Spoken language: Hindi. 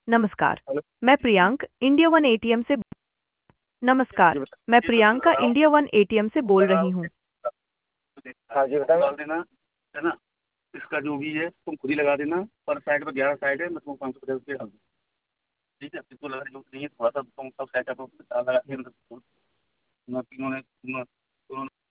नमस्कार। हेलो। मैं प्रियांक इंडिया वन एटीएम से नमस्कार। मैं ये तो प्रियंका बता रहा हूँ। इंडिया वन एटीएम से बोल रही हूँ। हाँ जी बताओ। डाल देना है ना। इसका जो भी है तुम खुद ही लगा देना। पर साइड पर 11 साइड है, मैं तुमको 550 रुपये डाल दूँ। ठीक है, इसको लगा जो नहीं है थोड़ा सा तुम सब सेटअप लगा के मतलब, तीनों ने